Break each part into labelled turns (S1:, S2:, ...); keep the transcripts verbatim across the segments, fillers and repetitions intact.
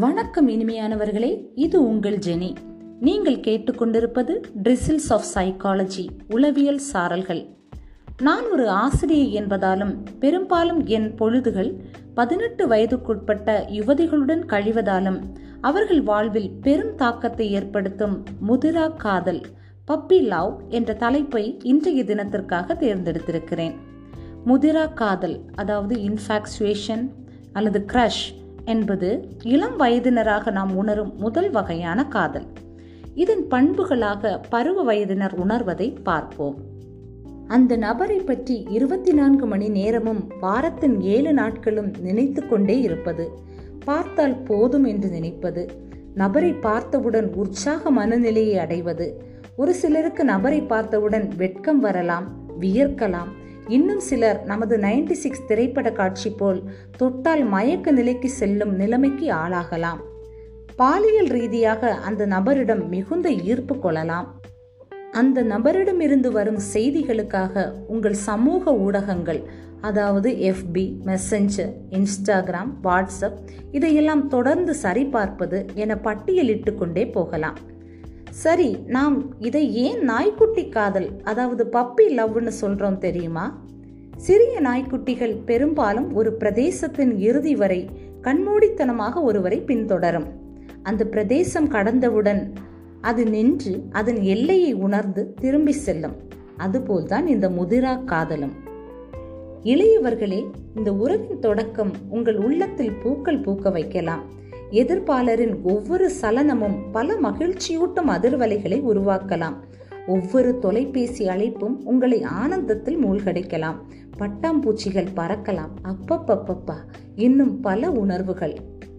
S1: வணக்கம் இனிமையானவர்களே, இது உங்கள் ஜெனி. நீங்கள் கேட்டுக்கொண்டிருப்பது ட்ரிசில்ஸ் ஆஃப் சைக்காலஜி, உளவியல் சாரல்கள். நான் ஒரு ஆசிரியை என்பதாலும் பெரும்பாலும் என் பொழுதுகள் பதினெட்டு வயதுக்குட்பட்ட யுவதிகளுடன் கழிவதாலும் அவர்கள் வாழ்வில் பெரும் தாக்கத்தை ஏற்படுத்தும் முதிரா காதல், பப்பி லவ் என்ற தலைப்பை இன்றைய தினத்திற்காக தேர்ந்தெடுத்திருக்கிறேன். முதிரா காதல், அதாவது இன்ஃபாக்சுவேஷன் அல்லது கிரஷ் என்பது இளம் வயதினராக நாம் உணரும் முதல் வகையான காதல். இதன் பண்புகளாக பருவ வயதினர் உணர்வதை பார்ப்போம். அந்த நபரை பற்றி இருபத்தி நான்கு மணி நேரமும் வாரத்தின் ஏழு நாட்களும் நினைத்து கொண்டே இருப்பது, பார்த்தால் போதும் என்று நினைப்பது, நபரை பார்த்தவுடன் உற்சாக மனநிலையை அடைவது. ஒரு சிலருக்கு நபரை பார்த்தவுடன் வெட்கம் வரலாம், வியர்க்கலாம். இன்னும் சிலர் நமது நைன்டி சிக்ஸ் திரைப்பட காட்சி போல் தொட்டால் மயக்க நிலைக்கு செல்லும் நிலைமைக்கு ஆளாகலாம். பாலியல் ரீதியாக அந்த நபரிடம் மிகுந்த ஈர்ப்பு கொள்ளலாம். அந்த நபரிடமிருந்து வரும் செய்திகளுக்காக உங்கள் சமூக ஊடகங்கள், அதாவது எஃப்பி, மெசஞ்சர், இன்ஸ்டாகிராம், வாட்ஸ்அப் இதையெல்லாம் தொடர்ந்து சரிபார்ப்பது என பட்டியலிட்டு கொண்டே போகலாம். சரி, நாம் இதை ஏன் நாய்க்குட்டி காதல், அதாவது பப்பி லவ்னு சொல்றோம் தெரியுமா? சிறிய நாய்க்குட்டிகள் பெரும்பாலும் ஒரு பிரதேசத்தின் இறுதி வரை கண்மூடித்தனமாக ஒருவரை பின்தொடரும். அந்த பிரதேசம் கடந்தவுடன் அது நின்று அதன் எல்லையை உணர்ந்து திரும்பி செல்லும். அதுபோல்தான் இந்த முதிரா காதலும். இளையவர்களே, இந்த உறவின் தொடக்கம் உங்கள் உள்ளத்தில் பூக்கள் பூக்க வைக்கலாம். எதிர்ப்பாளரின் ஒவ்வொரு சலனமும் பல மகிழ்ச்சியூட்டும் அதிர்வலைகளை உருவாக்கலாம். ஒவ்வொரு தொலைபேசி அழைப்பும் உங்களை ஆனந்தத்தில் மூழ்கடிக்கலாம். பட்டாம்பூச்சிகள் பறக்கலாம். அப்பப்பப்பப்பா, இன்னும் பல உணர்வுகள்.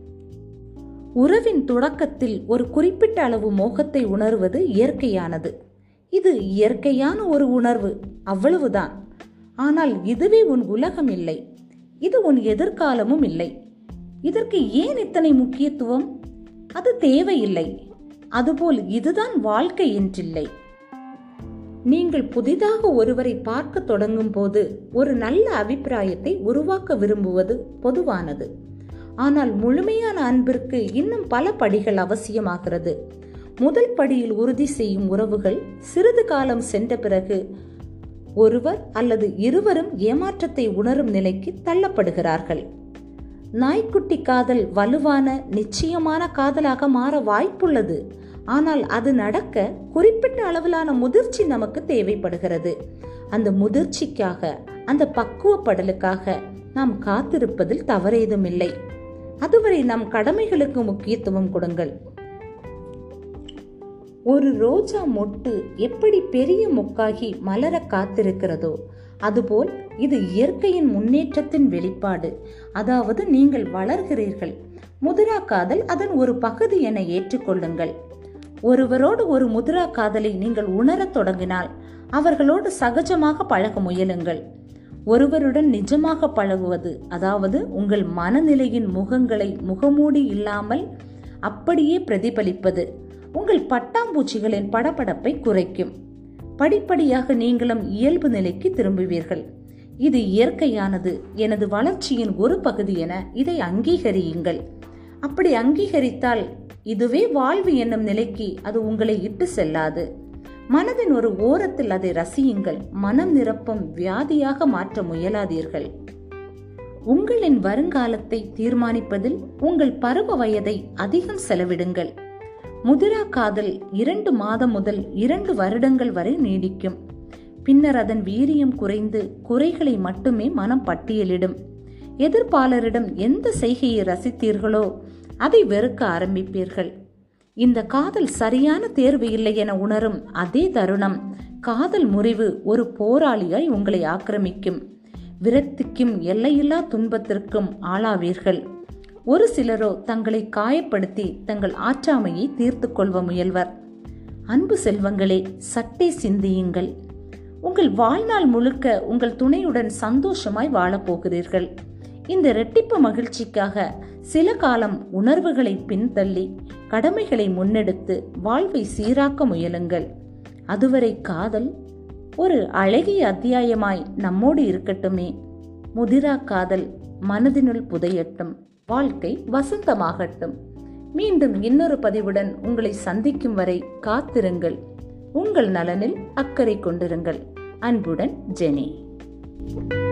S1: உறவின் தொடக்கத்தில் ஒரு குறிப்பிட்ட அளவு மோகத்தை உணர்வது இயற்கையானது. இது இயற்கையான ஒரு உணர்வு, அவ்வளவுதான். ஆனால் இதுவே உன் உலகம் இல்லை, இது உன் எதிர்காலமும் இல்லை. இதற்கு ஏன் இத்தனை முக்கியத்துவம்? அது தேவையில்லை. அதுபோல் இதுதான் வாழ்க்கை என்றில்லை. நீங்கள் புதிதாக ஒருவரை பார்க்க தொடங்கும் போது ஒரு நல்ல அபிப்பிராயத்தை உருவாக்க விரும்புவது பொதுவானது. ஆனால் முழுமையான அன்பிற்கு இன்னும் பல படிகள் அவசியமாகிறது. முதல் படியில் உறுதி செய்யும் உறவுகள் சிறிது காலம் சென்ற பிறகு ஒருவர் அல்லது இருவரும் ஏமாற்றத்தை உணரும் நிலைக்கு தள்ளப்படுகிறார்கள். நாய்க்குட்டி காதல் வலுவான நிச்சயமான காதலாக மாற வாய்ப்புள்ளது. ஆனால் அது நடக்க குறிப்பிட்ட அளவிலான முதிர்ச்சி நமக்கு தேவைப்படுகிறது. அந்த முதிர்ச்சிக்காக, அந்த பக்குவப்படலுக்காக நாம் காத்திருப்பதில் தவறேதும் இல்லை. அதுவரை நம் கடமைகளுக்கு முக்கியத்துவம் கொடுங்கள். ஒரு ரோஜா மொட்டு எப்படி பெரிய மொக்காகி மலர காத்திருக்கிறதோ அதுபோல் இது இயற்கையின் முன்னேற்றத்தின் வெளிப்பாடு. அதாவது நீங்கள் வளர்கிறீர்கள். முதிரா காதல் அதன் ஒரு பகுதி என ஏற்றுக்கொள்ளுங்கள். ஒருவரோடு ஒரு முதிரா காதலை நீங்கள் உணரத் தொடங்கினால் அவர்களோடு சகஜமாக பழக முயலுங்கள். ஒருவருடன் நிஜமாக பழகுவது, அதாவது உங்கள் மனநிலையின் முகங்களை முகமூடி இல்லாமல் அப்படியே பிரதிபலிப்பது, உங்கள் பட்டாம்பூச்சிகளின் படபடப்பை குறைக்கும். படிப்படியாக நீங்களும் இயல்பு நிலைக்கு திரும்புவீர்கள். இது இயற்கையானது, எனது வளர்ச்சியின் ஒரு பகுதி என இதை அங்கீகரியுங்கள். அப்படி அங்கீகரித்தால் இதுவே வாழ்வு என்னும் நிலைக்கு அது உங்களை இட்டு செல்லாது. மனதின் ஒரு ஓரத்தில் அதை ரசியுங்கள். மனம் நிரப்பும் வியாதியாக மாற்ற முயலாதீர்கள். உங்களின் வருங்காலத்தை தீர்மானிப்பதில் உங்கள் பருவ வயதை அதிகம் செலவிடுங்கள். முதிரா காதல் இரண்டு மாதம் முதல் இரண்டு வருடங்கள் வரை நீடிக்கும். பின்னர் அதன் வீரியம் குறைந்து குறைகளை மட்டுமே மனம் பட்டியலிடும். எதிர்ப்பாளரிடம் எந்த செய்கையை ரசித்தீர்களோ அதை வெறுக்க ஆரம்பிப்பீர்கள். இந்த காதல் சரியான தேர்வு இல்லை என உணரும் அதே தருணம் காதல் முறிவு ஒரு போராளியாய் உங்களை ஆக்கிரமிக்கும். விரக்திக்கும் எல்லையில்லா துன்பத்திற்கும் ஆளாவீர்கள். ஒரு சிலரோ தங்களை காயப்படுத்தி தங்கள் ஆற்றாமையை தீர்த்து கொள்வ முயல்வர். அன்பு செல்வங்களே, சட்டை சிந்தியுங்கள். உங்கள் வாழ்நாள் முழுக்க உங்கள் துணையுடன் சந்தோஷமாய் வாழப்போகிறீர்கள். இந்த இரட்டிப்பு மகிழ்ச்சிக்காக சில காலம் உணர்வுகளை பின்தள்ளி கடமைகளை முன்னெடுத்து வாழ்வை சீராக்க முயலுங்கள். அதுவரை காதல் ஒரு அழகிய அத்தியாயமாய் நம்மோடு இருக்கட்டுமே. முதிரா காதல் மனதினுள் புதையட்டும். வாழ்க்கை வசந்தமாகட்டும். மீண்டும் இன்னொரு பதிவுடன் உங்களை சந்திக்கும் வரை காத்திருங்கள். உங்கள் நலனில் அக்கறை கொண்டிருங்கள். அன்புடன், ஜெனி.